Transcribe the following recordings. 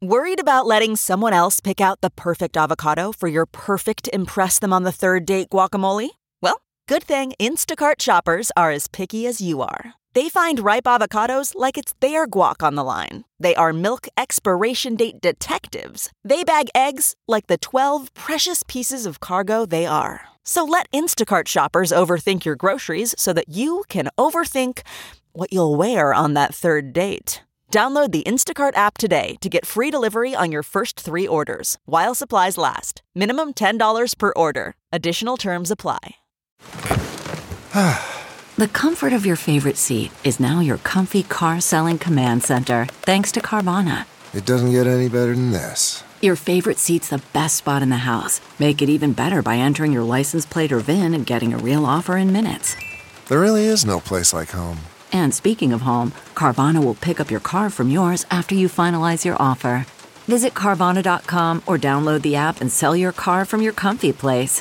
Worried about letting someone else pick out the perfect avocado for your perfect impress them on the third date guacamole? Well, good thing Instacart shoppers are as picky as you are. They find ripe avocados like it's their guac on the line. They are milk expiration date detectives. They bag eggs like the 12 precious pieces of cargo they are. So let Instacart shoppers overthink your groceries so that you can overthink what you'll wear on that third date. Download the Instacart app today to get free delivery on your first 3 orders, while supplies last. Minimum $10 per order. Additional terms apply. The comfort of your favorite seat is now your comfy car selling command center, thanks to Carvana. It doesn't get any better than this. Your favorite seat's the best spot in the house. Make it even better by entering your license plate or VIN and getting a real offer in minutes. There really is no place like home. And speaking of home, Carvana will pick up your car from yours after you finalize your offer. Visit Carvana.com or download the app and sell your car from your comfy place.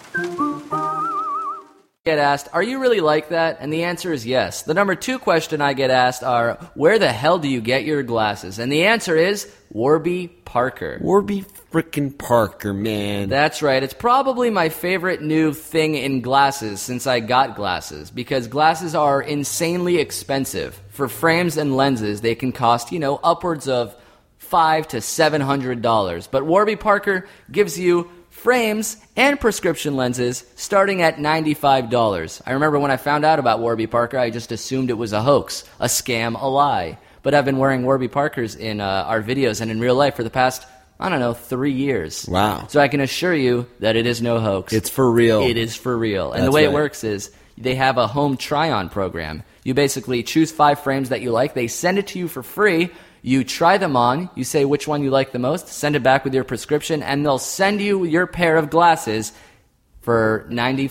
Get asked, are you really like that? And the answer is yes. The number 2 question I get asked are, where the hell do you get your glasses? And the answer is Warby Parker. Warby frickin' Parker, man. That's right. It's probably my favorite new thing in glasses since I got glasses, because glasses are insanely expensive. For frames and lenses, they can cost, upwards of $500 to $700. But Warby Parker gives you frames and prescription lenses starting at $95. I remember when I found out about Warby Parker, I just assumed it was a hoax, a scam, a lie. But I've been wearing Warby Parkers in our videos and in real life for the past, 3 years. Wow. So I can assure you that it is no hoax. It's for real. It is for real. And the way it works is they have a home try-on program. You basically choose 5 frames that you like. They send it to you for free. You try them on, you say which one you like the most, send it back with your prescription, and they'll send you your pair of glasses for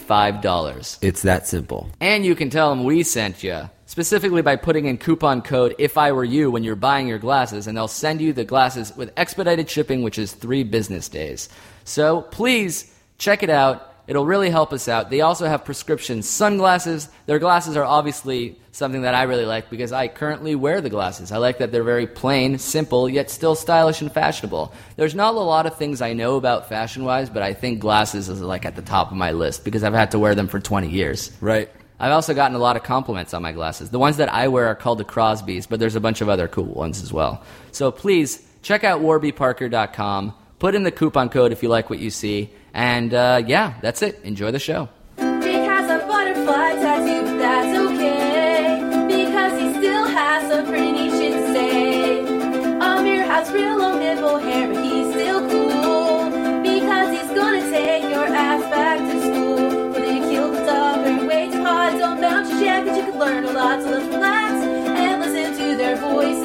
$95. It's that simple. And you can tell them we sent you, specifically by putting in coupon code IFIWEREYOU when you're buying your glasses, and they'll send you the glasses with expedited shipping, which is 3 business days. So please check it out. It'll really help us out. They also have prescription sunglasses. Their glasses are obviously something that I really like because I currently wear the glasses. I like that they're very plain, simple, yet still stylish and fashionable. There's not a lot of things I know about fashion-wise, but I think glasses is at the top of my list because I've had to wear them for 20 years. Right. I've also gotten a lot of compliments on my glasses. The ones that I wear are called the Crosbys, but there's a bunch of other cool ones as well. So please, check out warbyparker.com. Put in the coupon code if you like what you see. And, that's it. Enjoy the show. Jake has a butterfly tattoo, but that's okay, because he still has some pretty neat shit to say. Amir has real long nipple hair, but he's still cool, because he's gonna take your ass back to school. Whether you kill the dog or you way too hard, don't bounce your check, but you can learn a lot, so let's relax and listen to their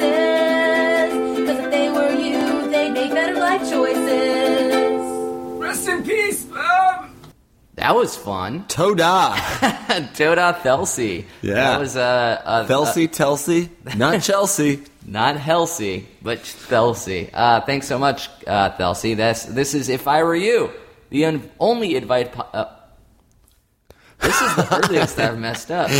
voices, because if they were you, they'd make better life choices. Rest in peace, Mom! That was fun. Toda. Toda Thelsey. Yeah. That was Telsey. Not Chelsea. Not Helsey, but Thelsey. Thanks so much, Thelsey. This is If I Were You, the only advice... this is the earliest I've messed up.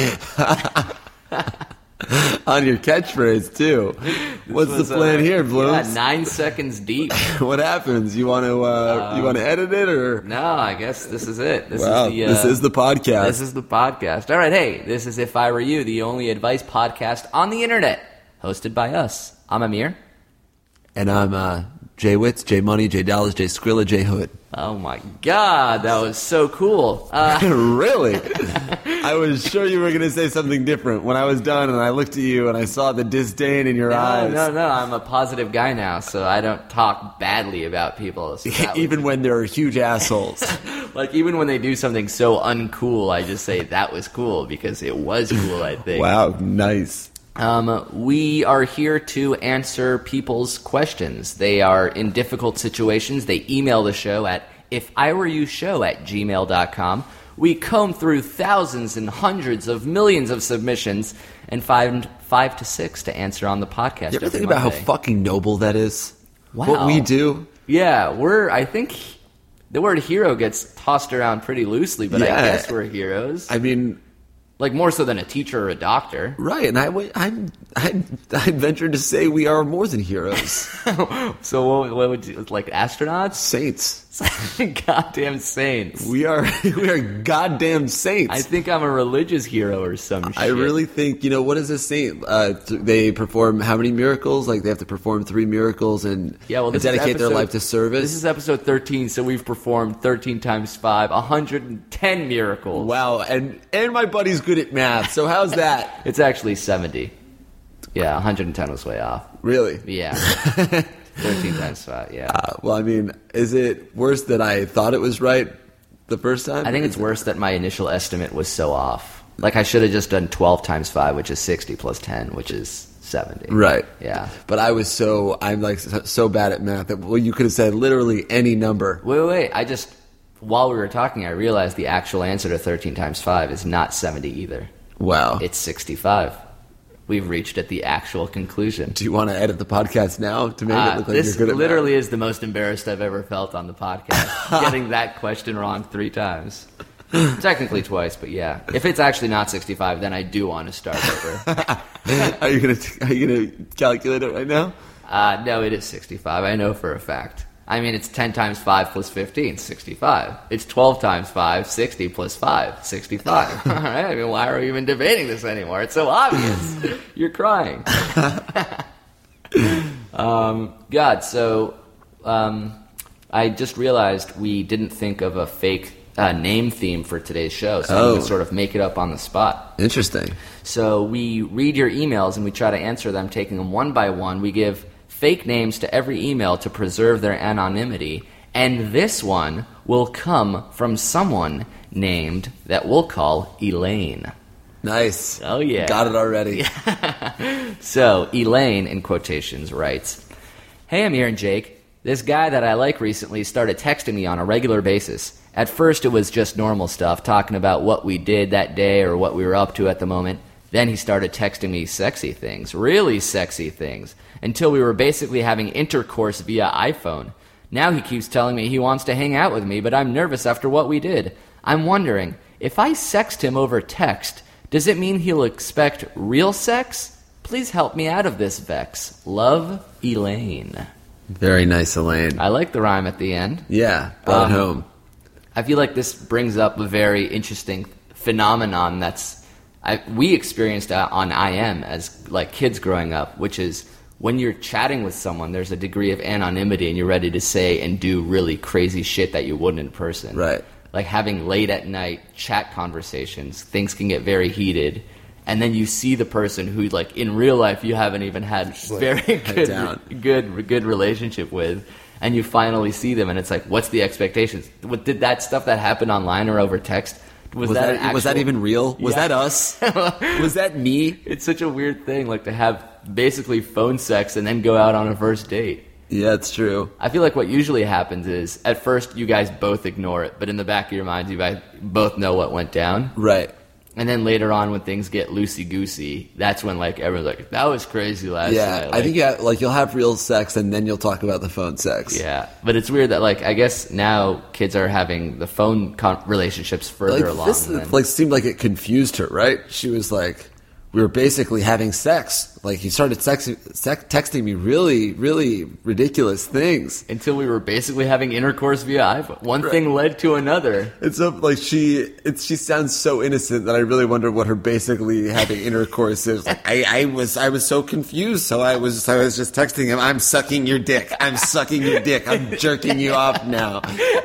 On your catchphrase, too. What's the plan here, Blooms? Yeah, 9 seconds deep. What happens? You want to edit it, or? No, I guess this is it. This is the podcast. This is the podcast. All right, hey, this is If I Were You, the only advice podcast on the internet, hosted by us. I'm Amir. And I'm Jay Witz, Jay Money, Jay Dollars, Jay Skrilla, Jay Hood. Oh my God, that was so cool. Really? I was sure you were going to say something different when I was done and I looked at you and I saw the disdain in your eyes. No, I'm a positive guy now, so I don't talk badly about people. So even when they're huge assholes. Even when they do something so uncool, I just say that was cool because it was cool, I think. Wow, nice. We are here to answer people's questions. They are in difficult situations. They email the show at ifiwereyoushow@gmail.com. We comb through thousands and hundreds of millions of submissions and find 5 to 6 to answer on the podcast. You ever think about how fucking noble that is? Wow. What we do? Yeah, I think the word hero gets tossed around pretty loosely, but I guess we're heroes. I mean, Like, more so than a teacher or a doctor. Right, and I'd venture to say we are more than heroes. So what would you, like astronauts? Saints. Goddamn saints. We are goddamn saints. I think I'm a religious hero or some shit. I really think, what is a saint? They perform how many miracles? Like, they have to perform 3 miracles and dedicate their life to service? This is episode 13, so we've performed 13 times 5, 110 miracles. Wow, and my buddy's good at math, so how's that? It's actually 70. Yeah, 110 was way off. Really? Yeah. 13 times 5, yeah. Well, I mean, is it worse that I thought it was right the first time? I think it's worse that my initial estimate was so off. Like, I should have just done 12 times 5, which is 60, plus 10, which is 70. Right. Yeah. But I'm like so bad at math that, you could have said literally any number. Wait. While we were talking, I realized the actual answer to 13 times 5 is not 70 either. Wow. It's 65. We've reached at the actual conclusion. Do you want to edit the podcast now to make it look like you're good at This literally math? is the most embarrassed I've ever felt on the podcast. Getting that question wrong 3 times. Technically twice, but yeah. If it's actually not 65, then I do want to start over. Are you gonna calculate it right now? No, it is 65. I know for a fact. I mean, it's 10 times 5 plus 15, 65. It's 12 times 5, 60 plus 5, 65. All right, I mean, why are we even debating this anymore? It's so obvious. You're crying. I just realized we didn't think of a fake name theme for today's show, so we can sort of make it up on the spot. Interesting. So we read your emails and we try to answer them, taking them one by one. We give fake names to every email to preserve their anonymity, and this one will come from someone named that we'll call Elaine. Nice. Oh, yeah. Got it already. So, Elaine, in quotations, writes, "Hey, Amir and Jake. This guy that I like recently started texting me on a regular basis. At first, it was just normal stuff, talking about what we did that day or what we were up to at the moment. Then he started texting me sexy things, really sexy things, until we were basically having intercourse via iPhone. Now he keeps telling me he wants to hang out with me, but I'm nervous after what we did. I'm wondering, if I sext him over text, does it mean he'll expect real sex? Please help me out of this vex. Love, Elaine." Very nice, Elaine. I like the rhyme at the end. Yeah, brought it home. I feel like this brings up a very interesting phenomenon we experienced on IM as like kids growing up, which is when you're chatting with someone, there's a degree of anonymity and you're ready to say and do really crazy shit that you wouldn't in person. Right. Like having late at night chat conversations, things can get very heated. And then you see the person who, like, in real life you haven't even had very good relationship with, and you finally see them, and it's like, what's the expectations? Did that stuff that happened online or over text? Was that even real? Was that us? Was that me? It's such a weird thing, like, to have basically phone sex and then go out on a first date. Yeah, it's true. I feel like what usually happens is, at first you guys both ignore it, but in the back of your minds you guys both know what went down. Right. And then later on, when things get loosey-goosey, that's when, like, everyone's like, that was crazy last night. Yeah, I think you'll have real sex, and then you'll talk about the phone sex. Yeah, but it's weird that, like, I guess now kids are having the phone relationships further along. This seemed like it confused her, right? She was like, we were basically having sex. Like, he started texting me really, really ridiculous things. Until we were basically having intercourse via iPhone. One thing led to another. It's like she sounds so innocent that I really wonder what her basically having intercourse is. Like, I was so confused, so I was just texting him, I'm sucking your dick. I'm sucking your dick. I'm jerking you off now.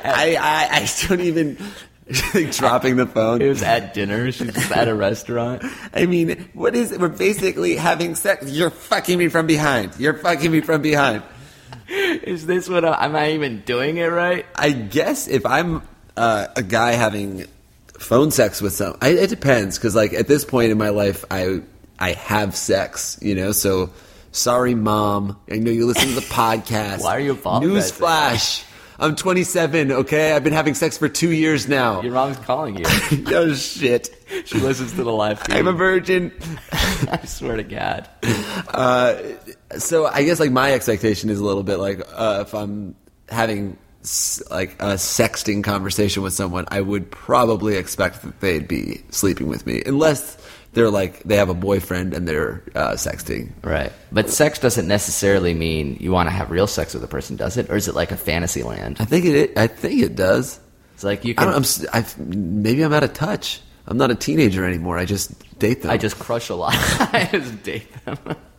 I don't even... like dropping the phone. It was at dinner. She's just at a restaurant. I mean, what is it? We're basically having sex. You're fucking me from behind. You're fucking me from behind. Is this what am I even doing it right? I guess if I'm a guy having phone sex with someone, it depends. Because like at this point in my life, I have sex, you know. So sorry, Mom. I know you listen to the podcast. Why are you apologizing? Newsflash. I'm 27, okay? I've been having sex for 2 years now. Your mom's calling you. Oh, shit. She listens to the live feed. I'm a virgin. I swear to God. So I guess, like, my expectation is a little bit like if I'm having like a sexting conversation with someone, I would probably expect that they'd be sleeping with me, unless they're like they have a boyfriend and they're sexting. Right. But sex doesn't necessarily mean you want to have real sex with a person, does it? Or is it like a fantasy land? I think it does. It's like you can. Maybe I'm out of touch. I'm not a teenager anymore. I just date them. I just crush a lot. I just date them.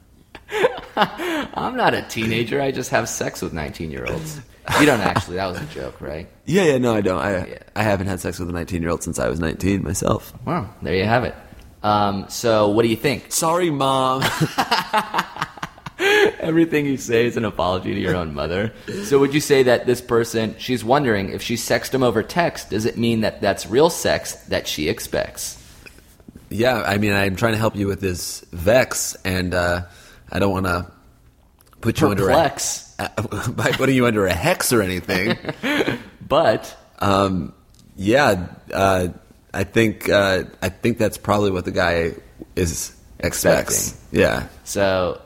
I'm not a teenager. I just have sex with 19-year-olds. You don't actually. That was a joke, right? Yeah. No, I don't. I haven't had sex with a 19-year-old since I was 19 myself. Well, there you have it. So what do you think? Sorry, Mom. Everything you say is an apology to your own mother. So would you say that this person, she's wondering if she sexted him over text, does it mean that that's real sex that she expects? Yeah, I mean, I'm trying to help you with this vex, and I don't want to put you by putting you under a hex or anything. But I think that's probably what the guy is expects. Yeah. So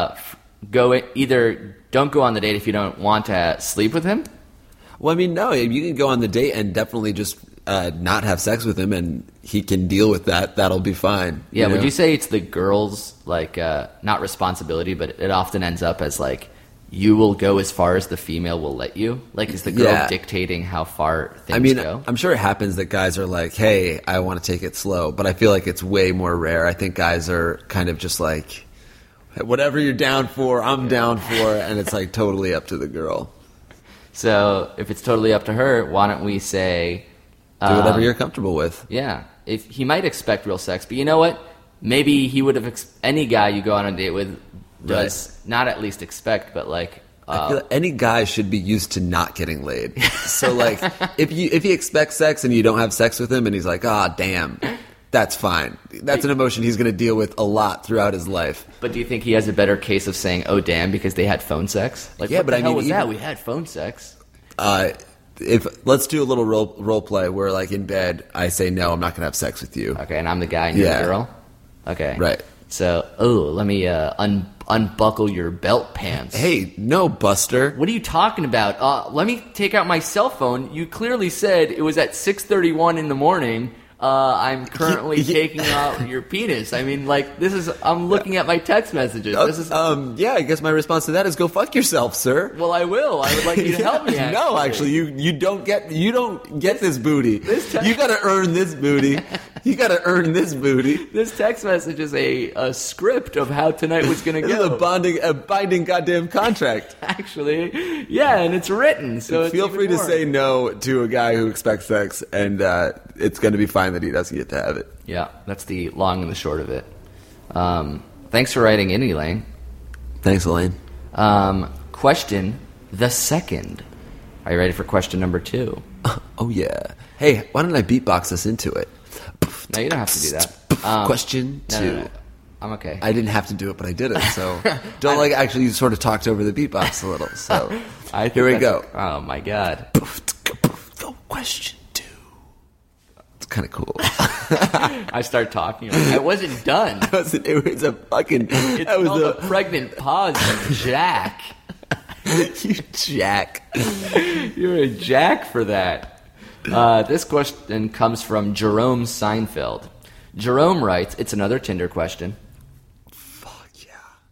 don't go on the date if you don't want to sleep with him. Well, I mean, no, you can go on the date and definitely just not have sex with him, and he can deal with that. That'll be fine. Yeah. Would you say it's the girl's not responsibility, but it often ends up as like you will go as far as the female will let you? Like, is the girl dictating how far things go? I'm sure it happens that guys are like, hey, I want to take it slow, but I feel like it's way more rare. I think guys are kind of just like, whatever you're down for, I'm down for, and it's like totally up to the girl. So if it's totally up to her, why don't we say... do whatever you're comfortable with. Yeah. If he might expect real sex, but you know what? Maybe he would have... any guy you go on a date with does not at least expect, but like... I feel like any guy should be used to not getting laid. So like, if he expects sex and you don't have sex with him and he's like, damn, that's fine. That's an emotion he's going to deal with a lot throughout his life. But do you think he has a better case of saying, oh damn, because they had phone sex? Like, yeah, what but the I hell mean, was that? We had phone sex. Let's do a little role play where like in bed I say no, I'm not going to have sex with you. Okay, and I'm the guy and you're the girl? Okay. Right. So, let me unbuckle your belt pants. Hey, no, Buster. What are you talking about? Let me take out my cell phone. You clearly said it was at 6:31 in the morning. I'm currently taking out your penis. I mean, like, I'm looking at my text messages. I guess my response to that is go fuck yourself, sir. Well, I will. I would like you to help me, actually. No, actually, you don't get this booty. You gotta earn this booty. You gotta earn this booty. This text message is a script of how tonight was gonna go. This is a binding goddamn contract. Actually, yeah, and it's written, so feel free to say no to a guy who expects sex, and it's gonna be fine that he doesn't get to have it. Yeah, that's the long and the short of it. Thanks for writing in, Elaine. Thanks, Elaine. Question the second. Are you ready for question number 2? Oh, yeah. Hey, why don't I beatbox us into it? No, you don't have to do that. Question 2. No. I'm okay. I didn't have to do it, but I did it. So don't actually sort of talked over the beatbox a little. So here we go. Oh, my God. Question 2. It's kind of cool. I start talking. I wasn't done. It was a fucking... It's called a pregnant pause, you jack. You jack. You're a jack for that. This question comes from Jerome Seinfeld. Jerome writes, it's another Tinder question. Fuck yeah.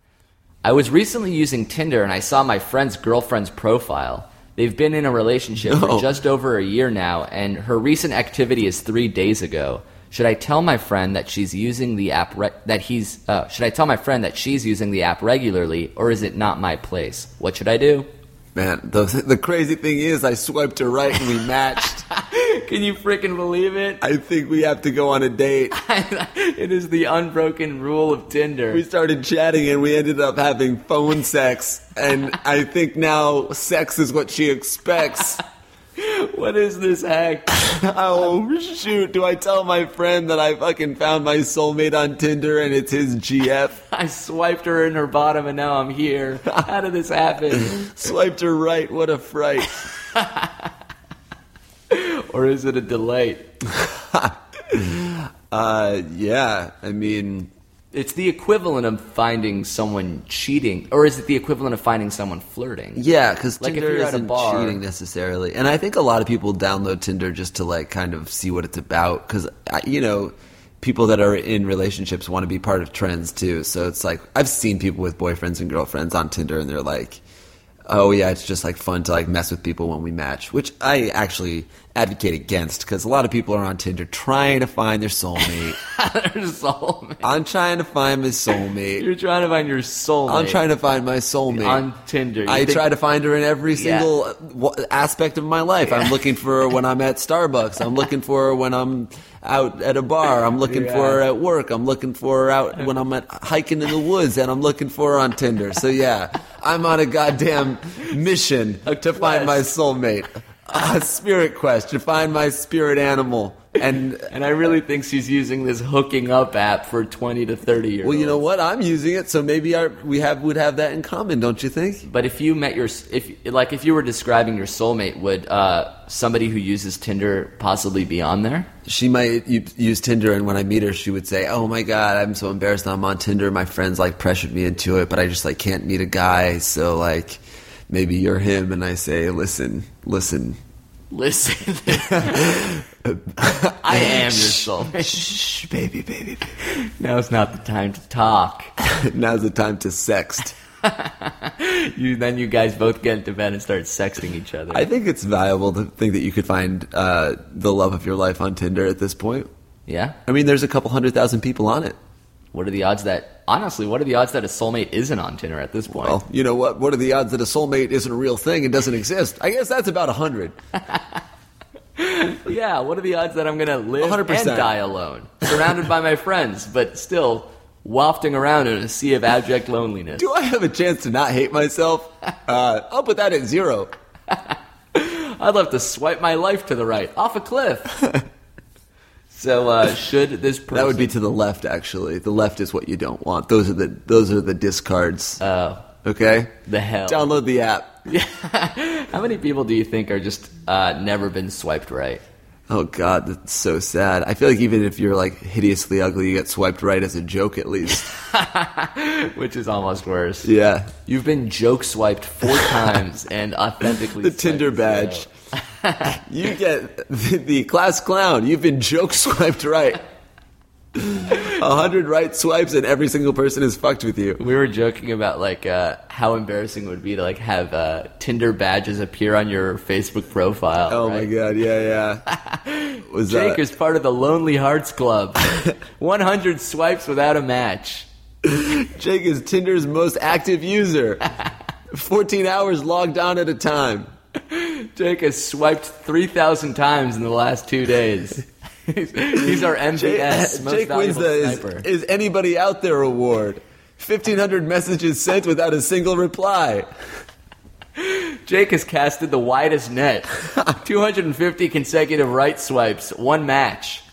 I was recently using Tinder and I saw my friend's girlfriend's profile. They've been in a relationship for just over a year now, and her recent activity is 3 days ago. Should I tell my friend that she's using the app should I tell my friend that she's using the app regularly, or is it not my place? What should I do? Man, the crazy thing is I swiped her right and we matched. Can you freaking believe it? I think we have to go on a date. It is the unbroken rule of Tinder. We started chatting and we ended up having phone sex, and I think now sex is what she expects. What is this hack? Oh, shoot. Do I tell my friend that I fucking found my soulmate on Tinder and it's his GF? I swiped her in her bottom and now I'm here. How did this happen? Swiped her right. What a fright. Or is it a delight? Yeah. I mean, It's the equivalent of finding someone cheating, or is it the equivalent of finding someone flirting? Yeah, because Like, if Tinder you're at a isn't bar- cheating necessarily. And I think a lot of people download Tinder just to, like, kind of see what it's about. Because, people that are in relationships want to be part of trends, too. So it's like, I've seen people with boyfriends and girlfriends on Tinder, and they're like, oh, yeah, it's just, like, fun to, like, mess with people when we match. Which I actually advocate against, because a lot of people are on Tinder trying to find their soulmate. Their soulmate. I'm trying to find my soulmate. You're trying to find your soulmate. I'm trying to find my soulmate. On Tinder. I try to find her in every single aspect of my life. I'm looking for her when I'm at Starbucks. I'm looking for her when I'm out at a bar. I'm looking for her at work. I'm looking for her out when I'm hiking in the woods, and I'm looking for her on Tinder. So yeah, I'm on a goddamn mission to find my soulmate. A spirit quest to find my spirit animal. And I really think she's using this hooking up app for 20 to 30 years. Well, you know what? I'm using it, so maybe we would have that in common, don't you think? But if you met if you were describing your soulmate, would somebody who uses Tinder possibly be on there? She might use Tinder, and when I meet her, she would say, "Oh my God, I'm so embarrassed I'm on Tinder. My friends like pressured me into it, but I just like can't meet a guy. So like, maybe you're him." And I say, "Listen." I am your soulmate. Shh, baby. Now's not the time to talk. Now's the time to sext. Then you guys both get into bed and start sexting each other. I think it's valuable to think that you could find the love of your life on Tinder at this point. Yeah? I mean, there's a couple 100,000 people on it. What are the odds that a soulmate isn't on Tinder at this point? Well, you know what? What are the odds that a soulmate isn't a real thing and doesn't exist? I guess that's about 100. Yeah, what are the odds that I'm going to live 100%. and die alone, surrounded by my friends, but still wafting around in a sea of abject loneliness? Do I have a chance to not hate myself? I'll put that at 0. I'd love to swipe my life to the right, off a cliff. So should this person... That would be to the left, actually. The left is what you don't want. Those are the discards. Oh. Okay? The hell. Download the app. Yeah. How many people do you think are just never been swiped right? Oh, God, that's so sad. I feel like even if you're, like, hideously ugly, you get swiped right as a joke, at least. Which is almost worse. Yeah. You've been joke swiped 4 times and authentically The Tinder badge. You get the class clown. You've been joke swiped right. 100 right swipes and every single person is fucked with you. We were joking about like how embarrassing it would be to like have Tinder badges appear on your Facebook profile. Oh right? my God, yeah. Jake is part of the Lonely Hearts Club. 100 swipes without a match. Jake is Tinder's most active user. 14 hours logged on at a time. Jake has swiped 3,000 times in the last 2 days. He's our MVS, most Jake wins valuable sniper. the Is Anybody Out There award. 1,500 messages sent without a single reply. Jake has casted the widest net. 250 consecutive right swipes, 1 match.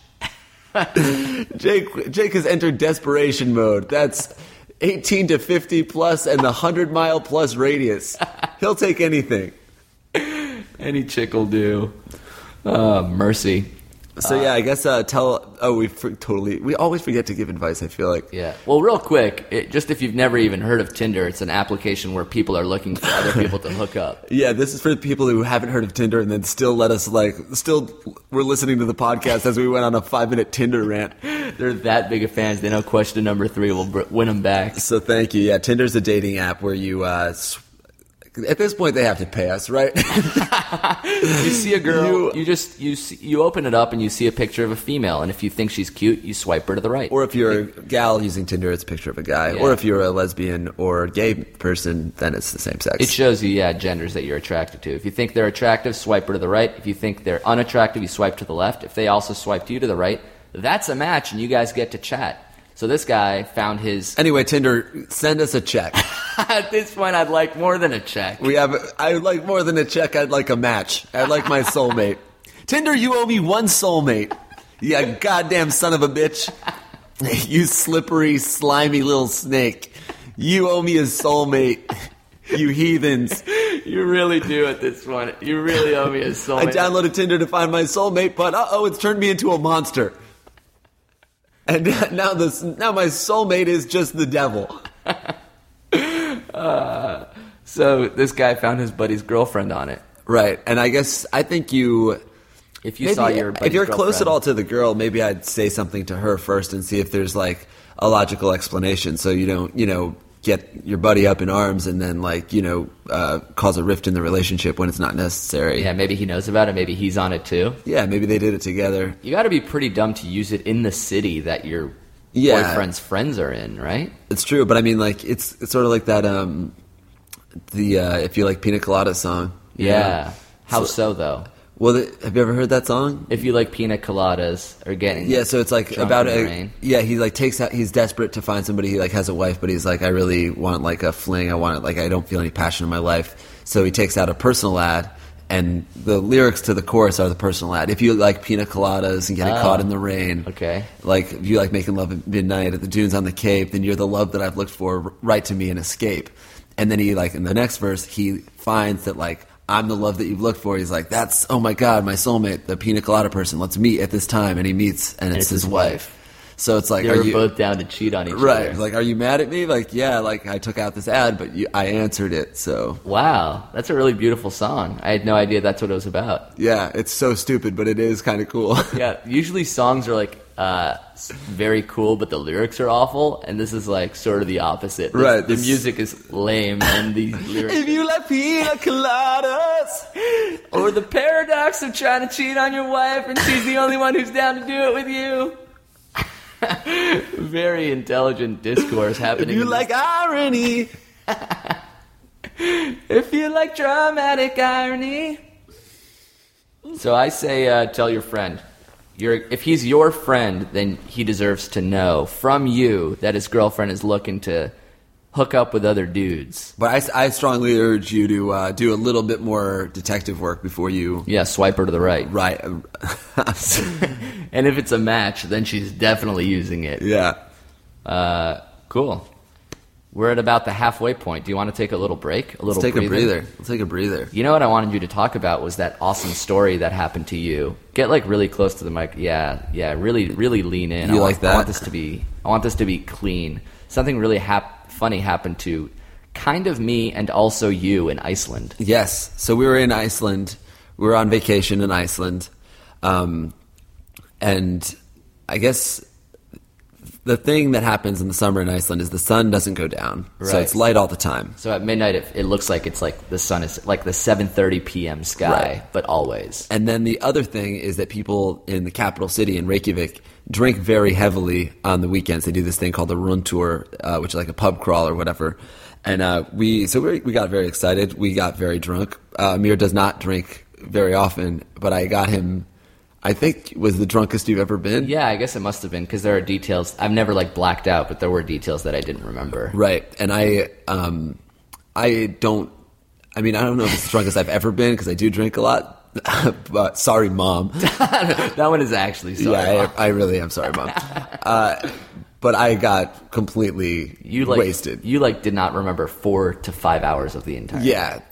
Jake has entered desperation mode. That's 18 to 50 plus and the 100-mile plus radius. He'll take anything. Any chick will do. Mercy. So yeah, I guess we always forget to give advice, I feel like. Yeah. Well, real quick, just if you've never even heard of Tinder, it's an application where people are looking for other people to hook up. Yeah, this is for the people who haven't heard of Tinder and then still we're listening to the podcast as we went on a 5-minute Tinder rant. They're that big of fans, they know question number 3 will win them back. So thank you. Yeah, Tinder's a dating app where you at this point they have to pay us, right? You see a girl, you open it up and you see a picture of a female, and if you think she's cute, you swipe her to the right. Or if you're a gal using Tinder, it's a picture of a guy. Yeah. Or if you're a lesbian or gay person, then it's the same sex. It shows you, genders that you're attracted to. If you think they're attractive, swipe her to the right. If you think they're unattractive, you swipe to the left. If they also swiped you to the right, that's a match, and you guys get to chat. So this guy found his... Anyway, Tinder, send us a check. At this point, I'd like more than a check. I'd like more than a check. I'd like a match. I'd like my soulmate. Tinder, you owe me 1 soulmate. You goddamn son of a bitch. You slippery, slimy little snake. You owe me a soulmate. You heathens. You really do at this point. You really owe me a soulmate. I downloaded Tinder to find my soulmate, but it's turned me into a monster. And now my soulmate is just the devil. So this guy found his buddy's girlfriend on it. Right. And I think you... If you saw your buddy's if you're close girlfriend- at all to the girl, maybe I'd say something to her first and see if there's like a logical explanation, so you don't, get your buddy up in arms and then cause a rift in the relationship when it's not necessary. Yeah, maybe he knows about it. Maybe he's on it too. Yeah, maybe they did it together. You got to be pretty dumb to use it in the city that your boyfriend's friends are in, right? It's true, but I mean, like it's sort of like that. If you like Pina Colada song. Yeah. How so though? Well, have you ever heard that song? If you like pina coladas or getting so it's like drunk about in the rain. he like takes out, he's desperate to find somebody. He like has a wife, but he's like, I really want like a fling. I want it, like I don't feel any passion in my life. So he takes out a personal ad, and the lyrics to the chorus are the personal ad. If you like pina coladas and getting caught in the rain, okay. Like if you like making love at midnight at the dunes on the Cape, then you're the love that I've looked for. Write to me and escape. And then he like in the next verse he finds that like, I'm the love that you've looked for. He's like, that's, oh my God, my soulmate, the pina colada person. Let's meet at this time. And he meets, and it's his wife. So it's like, They were both down to cheat on each other. Right. Like, are you mad at me? Like, yeah, like I took out this ad, but I answered it, so. Wow. That's a really beautiful song. I had no idea that's what it was about. Yeah, it's so stupid, but it is kind of cool. Yeah, usually songs are like very cool, but the lyrics are awful, and this is like sort of the opposite. Right. The music is lame, and the lyrics... If you like pina coladas! Or the paradox of trying to cheat on your wife, and she's the only one who's down to do it with you. Very intelligent discourse happening. If you like irony. If you like dramatic irony. So I say, tell your friend. If he's your friend, then he deserves to know from you that his girlfriend is looking to hook up with other dudes. But I strongly urge you to do a little bit more detective work before you... Yeah, swipe her to the right. Right. And if it's a match, then she's definitely using it. Yeah. Cool. We're at about the halfway point. Do you want to take a little break? Let's take a breather. Let's take a breather. You know what I wanted you to talk about was that awesome story that happened to you. Get like really close to the mic. Yeah. Really, really lean in. You like that? I want this to be clean. Something really funny happened to kind of me and also you in Iceland. Yes. So we were in Iceland. We were on vacation in Iceland. And I guess the thing that happens in the summer in Iceland is the sun doesn't go down. Right. So it's light all the time. So at midnight, it looks like it's like the sun is like the 7:30 p.m. sky, Right. but always. And then the other thing is that people in the capital city, in Reykjavik, drink very heavily on the weekends. They do this thing called the rundtour, which is like a pub crawl or whatever. And we got very excited. We got very drunk. Amir does not drink very often, but I got him, I think, was the drunkest you've ever been. Yeah, I guess it must have been, because there are details. I've never like blacked out, but there were details that I didn't remember. Right. And I don't know if it's the drunkest I've ever been, because I do drink a lot. But sorry, Mom. That one is actually sorry. Yeah, I really am sorry, Mom. But I got completely wasted. You did not remember 4 to 5 hours of the entire. Yeah,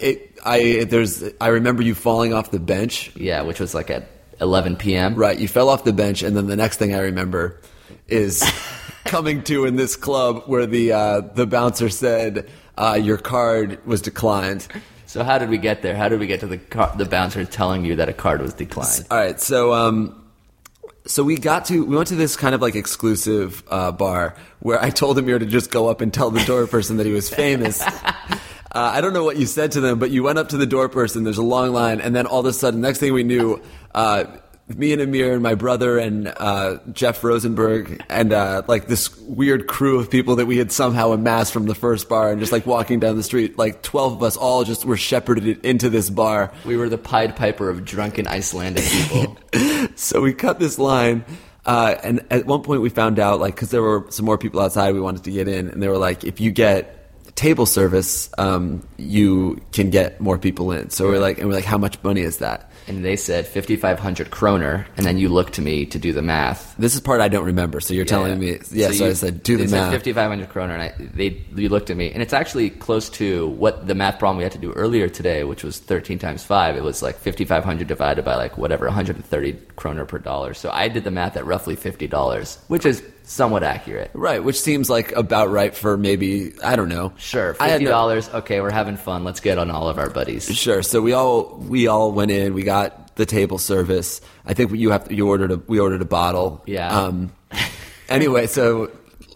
I remember you falling off the bench. Yeah, which was like at 11 p.m. Right, you fell off the bench, and then the next thing I remember is coming to in this club where the bouncer said your card was declined. So how did we get there? How did we get to the bouncer telling you that a card was declined? All right, so we went to this kind of like exclusive bar where I told Amir to just go up and tell the door person that he was famous. I don't know what you said to them, but you went up to the door person, there's a long line, and then all of a sudden, next thing we knew, me and Amir and my brother and Jeff Rosenberg and like this weird crew of people that we had somehow amassed from the first bar, and just like walking down the street, like 12 of us all just were shepherded into this bar. We were the Pied Piper of drunken Icelandic people. So we cut this line, and at one point we found out, like, because there were some more people outside, we wanted to get in, and they were like, if you get table service, you can get more people in. So we're like, how much money is that? And they said 5,500 kroner, and then you looked to me to do the math. This is part I don't remember, so you're telling me. Yeah, so I said, do the math. They said 5,500 kroner, and you looked at me. And it's actually close to what the math problem we had to do earlier today, which was 13 times 5. It was like 5,500 divided by like whatever, 130 kroner per dollar. So I did the math at roughly $50, which is somewhat accurate. Right, which seems like about right for maybe, I don't know. Sure, $50. Okay, we're having fun. Let's get on all of our buddies. Sure. So we all went in. We got the table service. I think we ordered a bottle. Yeah. Anyway, so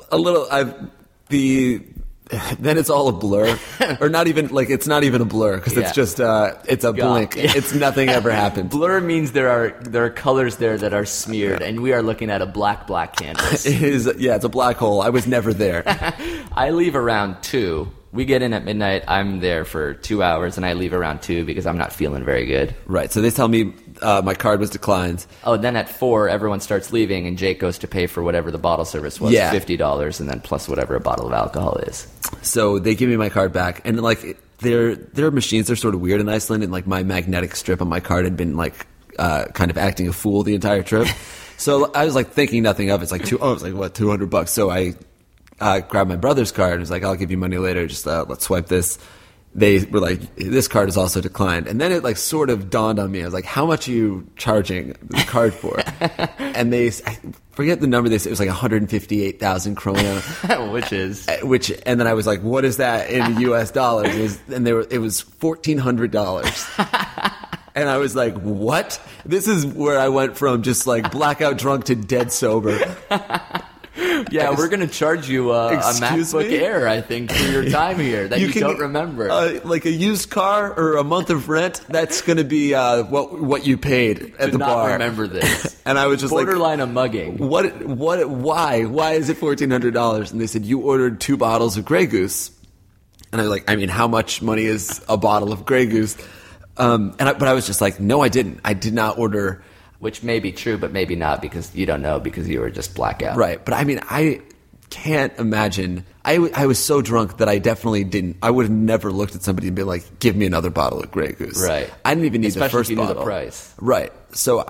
then it's all a blur, or not even like it's not even a blur because it's just it's a blink. Yeah. It's nothing ever happened. Blur means there are colors there that are smeared, and we are looking at a black canvas. It is, yeah, it's a black hole. I was never there. I leave around 2. We get in at midnight. I'm there for 2 hours, and I leave around 2 because I'm not feeling very good. Right. So they tell me my card was declined. Oh, then at 4, everyone starts leaving, and Jake goes to pay for whatever the bottle service was, $50, and then plus whatever a bottle of alcohol is. So they give me my card back, and like their machines are sort of weird in Iceland, and like my magnetic strip on my card had been like kind of acting a fool the entire trip. So I was like thinking nothing of it. It's like $200. So I grabbed my brother's card and was like, I'll give you money later. Just let's swipe this. They were like, this card is also declined. And then it like sort of dawned on me. I was like, how much are you charging the card for? And I forget the number they said. It was like 158,000 krona. And then I was like, what is that in US dollars? It was $1,400. And I was like, what? This is where I went from just like blackout drunk to dead sober. Yeah, we're going to charge you a MacBook Air, I think, for your time here that you don't remember. Like a used car or a month of rent, that's going to be what you paid at the bar. I remember this. And I was just borderline a mugging. Why? Why is it $1,400? And they said, you ordered 2 bottles of Grey Goose. And I was like, I mean, how much money is a bottle of Grey Goose? But I was just like, no, I didn't. I did not order. Which may be true, but maybe not because you don't know because you were just blackout. Right. But I mean, I can't imagine. I was so drunk that I definitely didn't. I would have never looked at somebody and been like, give me another bottle of Grey Goose. Right. I didn't even need Especially the first if you bottle. knew the price. Right. So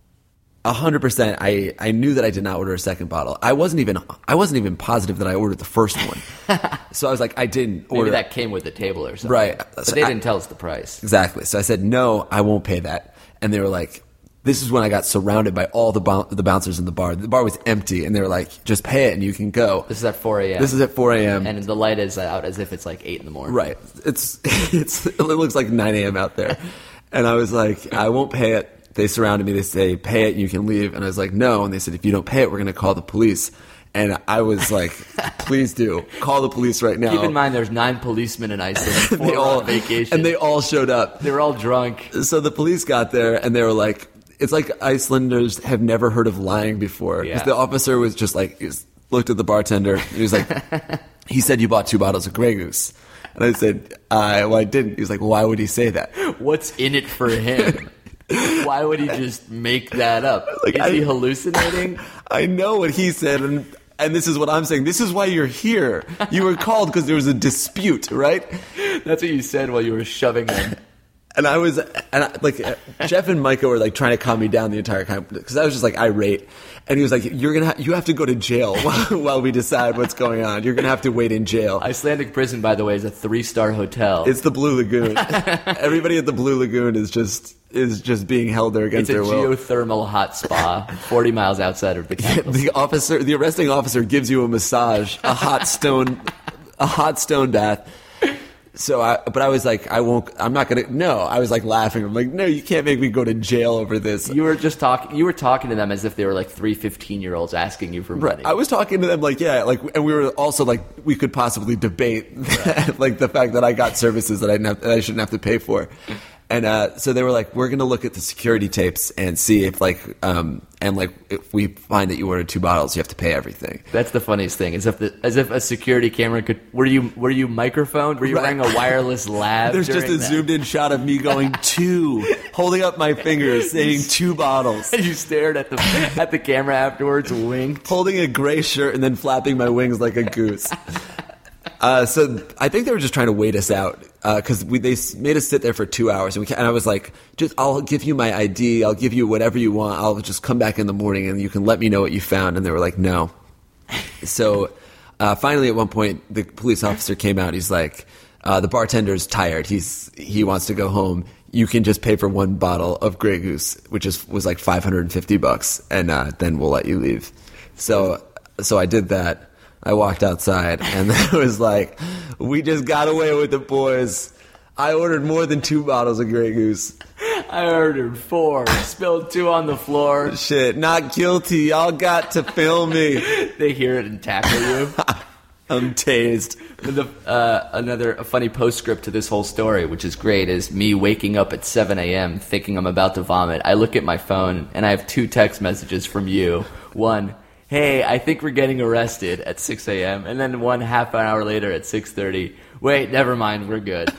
100%, I knew that I did not order a second bottle. I wasn't even positive that I ordered the first one. So I was like, I didn't order. Maybe that came with the table or something. Right. But they didn't tell us the price. Exactly. So I said, no, I won't pay that. And they were like, this is when I got surrounded by all the bouncers in the bar. The bar was empty, and they were like, just pay it and you can go. This is at 4 a.m. This is at 4 a.m. And the light is out as if it's like 8 in the morning. Right. It looks like 9 a.m. out there. And I was like, I won't pay it. They surrounded me. They say, pay it and you can leave. And I was like, no. And they said, if you don't pay it, we're going to call the police. And I was like, please do. Call the police right now. Keep in mind, there's 9 policemen in Iceland. 4 on vacation. And they all showed up. They were all drunk. So the police got there, and they were like, it's like Icelanders have never heard of lying before. Because the officer was just like, he looked at the bartender, and he was like, he said you bought 2 bottles of Grey Goose. And I said, well, I didn't. He was like, well, why would he say that? What's in it for him? Why would he just make that up? Like, is he hallucinating? I know what he said, and this is what I'm saying. This is why you're here. You were called because there was a dispute, right? That's what you said while you were shoving them. And Jeff and Micah were like trying to calm me down the entire time because I was just like irate. And he was like, you have to go to jail while we decide what's going on. You're gonna have to wait in jail. Icelandic prison, by the way, is a 3-star hotel. It's the Blue Lagoon. Everybody at the Blue Lagoon is just being held there against their will. It's a geothermal hot spa 40 miles outside of the capital. The arresting officer gives you a massage, a hot stone bath. So, I was like, I'm not going to, no. I was like laughing. I'm like, no, you can't make me go to jail over this. You were talking to them as if they were like 3 15-years asking you for money. Right. I was talking to them like, yeah, like, and we were also like, we could possibly debate, like the fact that I got services that I shouldn't have to pay for. And so they were like, we're going to look at the security tapes and see if if we find that you ordered 2 bottles, you have to pay everything. That's the funniest thing. As if a security camera could. Were you microphoned? Were you wearing a wireless lab? There's just a zoomed in shot of me going 2, holding up my fingers, saying 2 bottles. You stared at the camera afterwards, winked, holding a gray shirt, and then flapping my wings like a goose. So I think they were just trying to wait us out because they made us sit there for 2 hours, and I was like, I'll give you my ID, I'll give you whatever you want, I'll just come back in the morning and you can let me know what you found. And they were like, no. So finally, at one point, the police officer came out. He's like, the bartender's tired. He wants to go home. You can just pay for one bottle of Grey Goose, which was like $550, and then we'll let you leave. So I did that. I walked outside, and then it was like, we just got away with it, boys. I ordered more than 2 bottles of Grey Goose. I ordered 4, spilled 2 on the floor. Shit, not guilty. Y'all got to film me. They hear it and tackle you. I'm tased. Another funny postscript to this whole story, which is great, is me waking up at 7 a.m. thinking I'm about to vomit. I look at my phone, and I have 2 text messages from you. One, hey, I think we're getting arrested at 6 a.m. And then one half an hour later at 6:30, wait, never mind, we're good.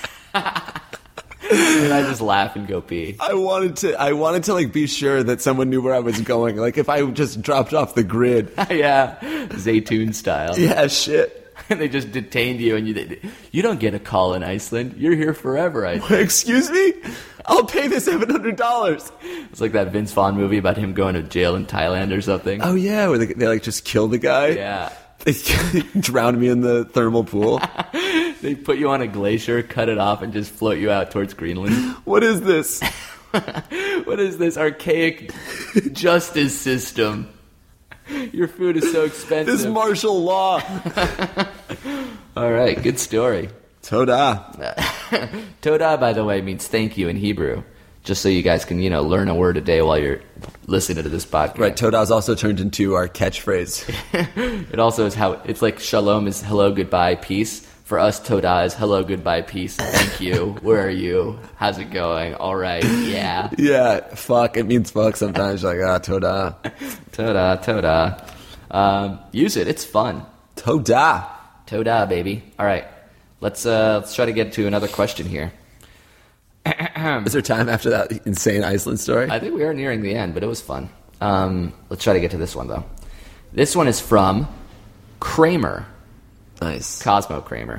And I just laugh and go pee. I wanted to like be sure that someone knew where I was going. Like if I just dropped off the grid. Yeah, Zaytoon style. Yeah, shit. And they just detained you, and you don't get a call in Iceland. You're here forever, I think. Excuse me? I'll pay the $700. It's like that Vince Vaughn movie about him going to jail in Thailand or something. Oh, yeah, where they like just kill the guy. Yeah. They drowned me in the thermal pool. They put you on a glacier, cut it off, and just float you out towards Greenland. What is this? What is this archaic justice system? Your food is so expensive. This martial law. All right, good story. Toda. Toda, by the way, means thank you in Hebrew. Just so you guys can, learn a word a day while you're listening to this podcast. Right, Toda is also turned into our catchphrase. It also is it's like shalom is hello, goodbye, peace. For us, Toda is hello, goodbye, peace, thank you. Where are you? How's it going? All right, yeah. Yeah, fuck. It means fuck sometimes. Like, Toda. Toda. Use it. It's fun. Toda. Toda, baby. All right. Let's try to get to another question here. Is there time after that insane Iceland story? I think we are nearing the end, but it was fun. Let's try to get to this one, though. This one is from Kramer. Nice. Cosmo Kramer.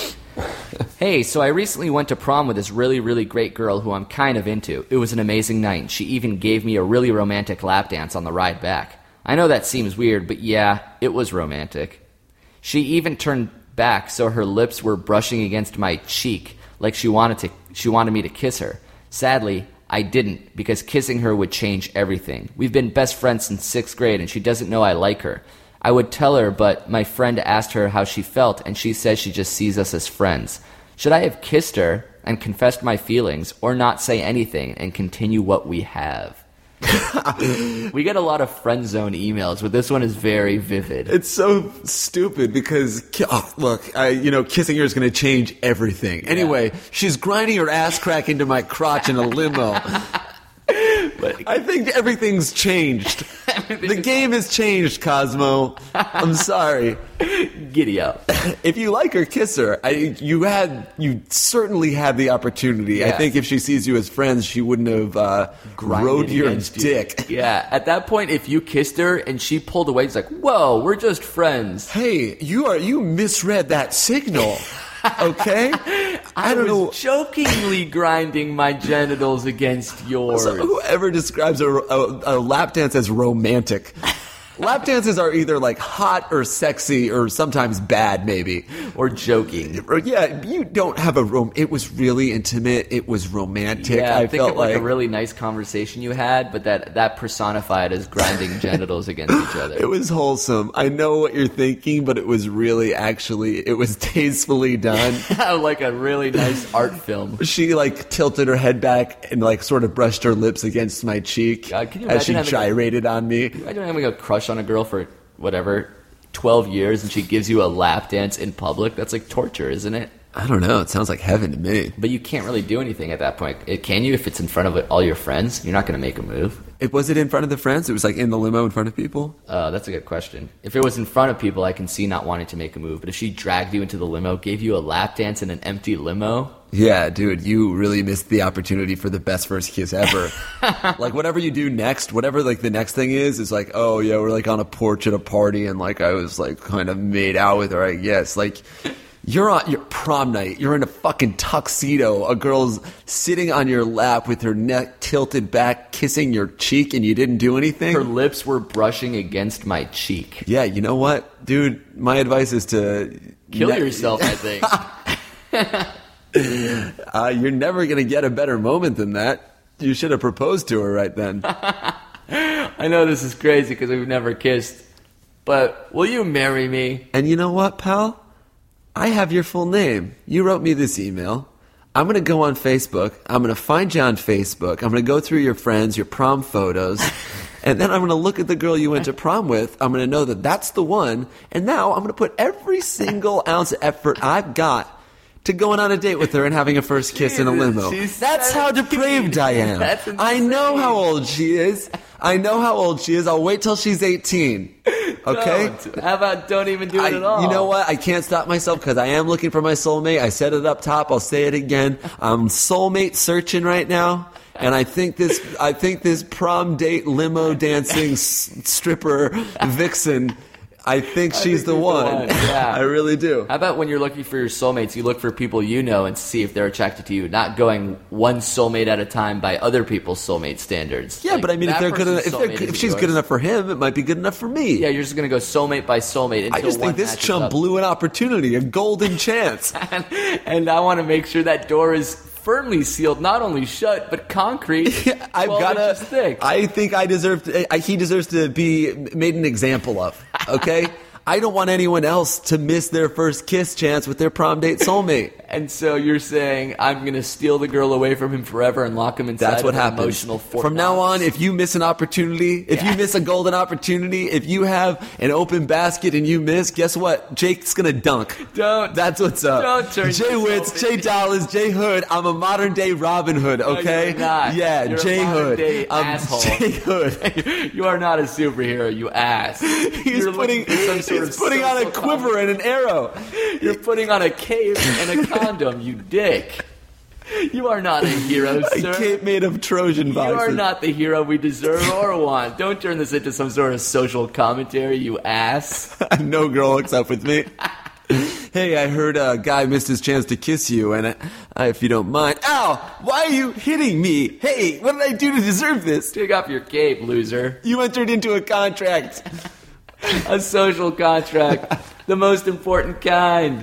Hey, so I recently went to prom with this really, really great girl who I'm kind of into. It was an amazing night. She even gave me a really romantic lap dance on the ride back. I know that seems weird, but yeah, it was romantic. She even turned back so her lips were brushing against my cheek like she wanted me to kiss her. Sadly, I didn't, because kissing her would change everything. We've been best friends since 6th grade, and she doesn't know I like her. I would tell her, but my friend asked her how she felt, and she says she just sees us as friends. Should I have kissed her and confessed my feelings, or not say anything and continue what we have? We get a lot of friend zone emails, but this one is very vivid. It's so stupid because, kissing her is going to change everything. Yeah. Anyway, she's grinding her ass crack into my crotch in a limo. But I think everything's changed. The game has changed, Cosmo. I'm sorry. Giddy up. If you like her, kiss her. You certainly had the opportunity. Yeah. I think if she sees you as friends, she wouldn't have rode your dick. Yeah. At that point, if you kissed her and she pulled away, it's like, whoa, we're just friends. Hey, you misread that signal. Okay? I don't know. Jokingly grinding my genitals against yours. So whoever describes a lap dance as romantic. Lap dances are either like hot or sexy or sometimes bad, maybe. Or joking. Yeah, you don't have it was really intimate. It was romantic. Yeah, I felt like a really nice conversation you had, but that personified as grinding genitals against each other. It was wholesome. I know what you're thinking, but it was really it was tastefully done. Like a really nice art film. She tilted her head back and sort of brushed her lips against my cheek as she gyrated on me. Imagine having a crush on a girl for 12 years and she gives you a lap dance in public. That's like torture, isn't it? I don't know. It sounds like heaven to me. But you can't really do anything at that point. Can you if it's in front of all your friends? You're not going to make a move. Was it in front of the friends? It was like in the limo in front of people? That's a good question. If it was in front of people, I can see not wanting to make a move. But if she dragged you into the limo, gave you a lap dance in an empty limo... Yeah, dude, you really missed the opportunity for the best first kiss ever. Like, whatever you do next, whatever, like, the next thing is like, oh, yeah, we're, like, on a porch at a party, and, like, I was, like, kind of made out with her, I guess. Like, you're on your prom night. You're in a fucking tuxedo. A girl's sitting on your lap with her neck tilted back, kissing your cheek, and you didn't do anything? Her lips were brushing against my cheek. Yeah, you know what? Dude, my advice is to... Kill yourself, I think. You're never going to get a better moment than that. You should have proposed to her right then. I know this is crazy because we've never kissed, but will you marry me? And you know what, pal? I have your full name. You wrote me this email. I'm going to go on Facebook. I'm going to find you on Facebook. I'm going to go through your friends, your prom photos, and then I'm going to look at the girl you went to prom with. I'm going to know that that's the one, and now I'm going to put every single ounce of effort I've got to going on a date with her and having a first kiss in a limo. That's how depraved I am. I know how old she is. I'll wait till she's 18. Okay? Don't. How about don't even do it at all? You know what? I can't stop myself because I am looking for my soulmate. I said it up top. I'll say it again. I'm soulmate searching right now. And I think this prom date limo dancing stripper vixen, I think she's the one. Yeah. I really do. How about when you're looking for your soulmates, you look for people you know and see if they're attracted to you, not going one soulmate at a time by other people's soulmate standards. Yeah, like, but I mean, if she's good enough for him, it might be good enough for me. Yeah, you're just going to go soulmate by soulmate until I just think this chump blew an opportunity, a golden chance. and I want to make sure that door is firmly sealed, not only shut, but concrete. Yeah, 12 inches thick. I think he deserves to be made an example of, okay? I don't want anyone else to miss their first kiss chance with their prom date soulmate. And so you're saying I'm going to steal the girl away from him forever and lock him inside That's what of an happens. emotional Fort From now Knox. on, if you miss an opportunity, if you miss a golden opportunity, if you have an open basket and you miss, guess what? Jake's going to dunk. Don't. That's what's up. Don't turn Jay Witz, Jay Dollars, Jay Hood. I'm a modern day Robin Hood, okay? No, you're not. Yeah, You're Jay a modern Hood. day I'm asshole. Jay Hood. You are not a superhero, you ass. He's putting on a quiver and an arrow. You're putting on a cape and a condom, you dick. You are not a hero, sir. A cape made of Trojan boxes. You are not the hero we deserve or want. Don't turn this into some sort of social commentary, you ass. No girl hooks up with me. Hey, I heard a guy missed his chance to kiss you, and if you don't mind... Ow! Why are you hitting me? Hey, what did I do to deserve this? Take off your cape, loser. You entered into a contract. A social contract. The most important kind.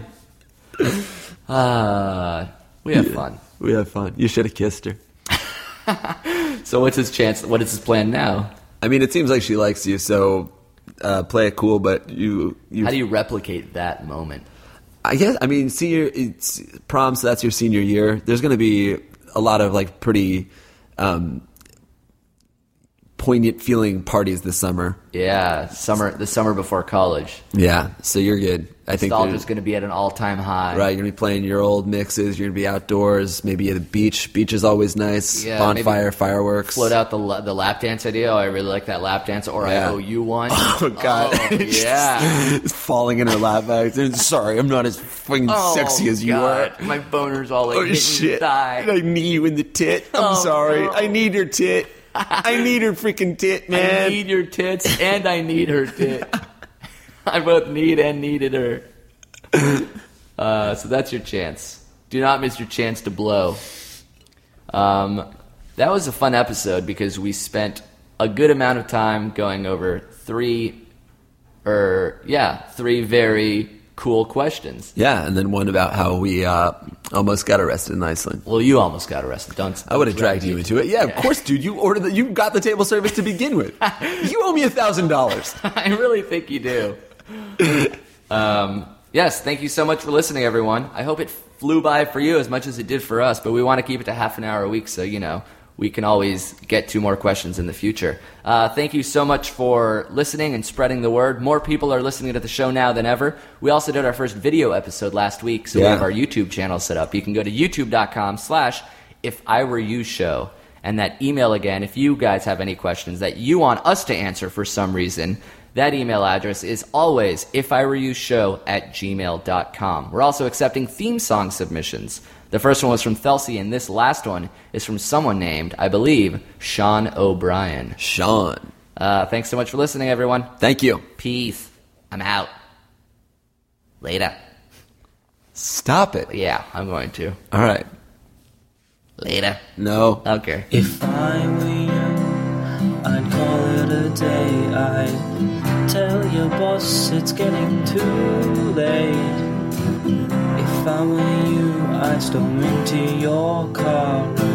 We have fun. We have fun. You should have kissed her. So what's his chance? What is his plan now? I mean, it seems like she likes you, so play it cool, but you... How do you replicate that moment? I guess, I mean, it's prom, so that's your senior year. There's going to be a lot of, like, pretty poignant feeling parties this summer. Yeah, the summer before college. Yeah, so you're good. I think Nostalgia's going to be at an all-time high. Right, you're going to be playing your old mixes. You're going to be outdoors, maybe at the beach. Beach is always nice. Yeah, bonfire, fireworks. Float out the lap dance idea. Oh, I really like that lap dance. Or Yeah. I owe you one. Oh, God. Oh, yeah. Just falling in her lap back. Sorry, I'm not as fucking sexy as you God. are. My boner's all like Oh, hitting shit. your thigh. I need you in the tit. I'm sorry. no. I need your tit. I need her freaking tit, man. I need your tits and I need her tit. I both need and needed her. So that's your chance. Do not miss your chance to blow. That was a fun episode because we spent a good amount of time going over three very cool questions. Yeah, and then one about how we almost got arrested in Iceland. Well, you almost got arrested. I would have dragged you into it. Yeah, of course, dude. You got the table service to begin with. You owe me $1,000. I really think you do. Yes, thank you so much for listening, everyone. I hope it flew by for you as much as it did for us, but we want to keep it to half an hour a week, so, we can always get to more questions in the future. Thank you so much for listening and spreading the word. More people are listening to the show now than ever. We also did our first video episode last week, so we have our YouTube channel set up. You can go to youtube.com/ifiwereyoushow. And that email again, if you guys have any questions that you want us to answer for some reason, that email address is always ifiwereyoushow@gmail.com. We're also accepting theme song submissions. The first one was from Thelsey, and this last one is from someone named, I believe, Sean O'Brien. Sean. Thanks so much for listening, everyone. Thank you. Peace. I'm out. Later. Stop it. Yeah, I'm going to. All right. Later. No. Okay. If I were you, I'd call it a day. I'd tell your boss it's getting too late. If I were you, I'd storm into your car